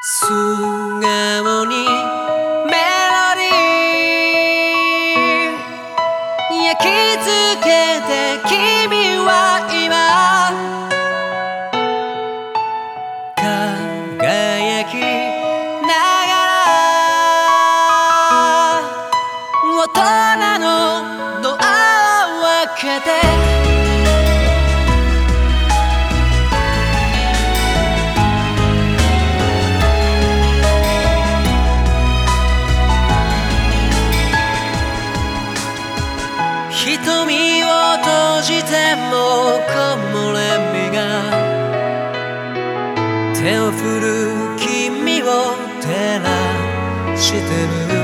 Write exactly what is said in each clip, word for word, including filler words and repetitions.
素顔にメロディー焼き付けて君は今輝きながら大人のドアを開けて瞳を閉じても木漏れ日が手を振る君を照らしてる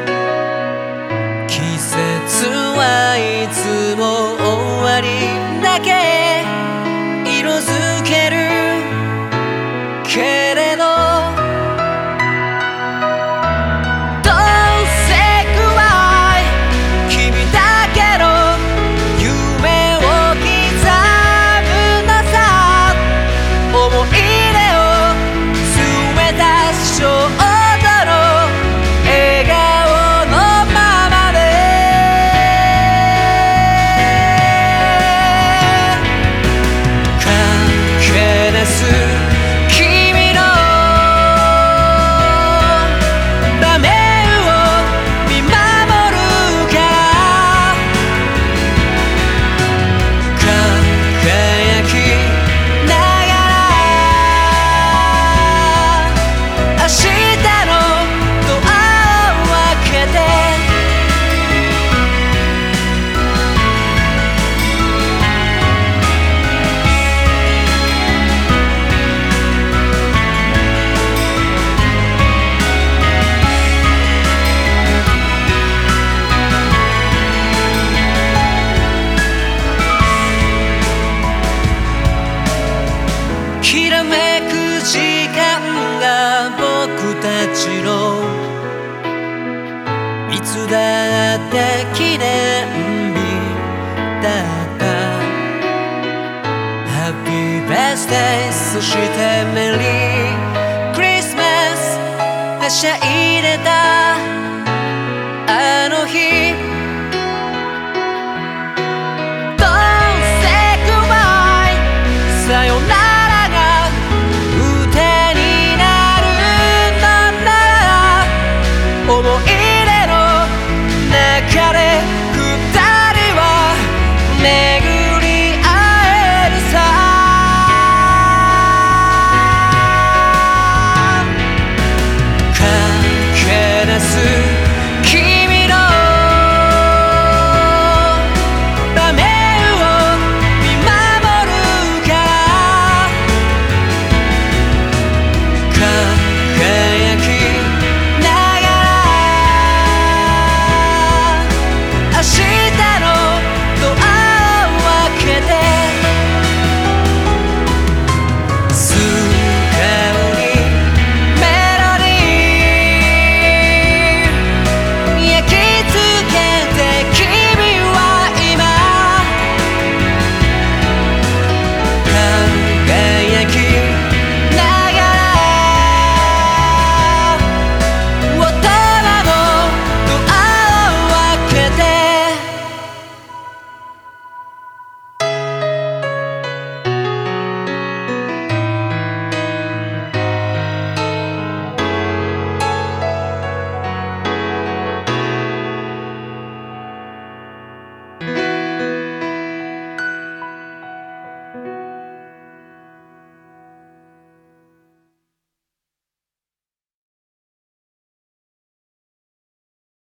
季節はいつも終わりだけ色づけるけれどきらめく時間が僕たちのいつだって記念日だった Happy birthday そしてメリークリスマスはしゃいでた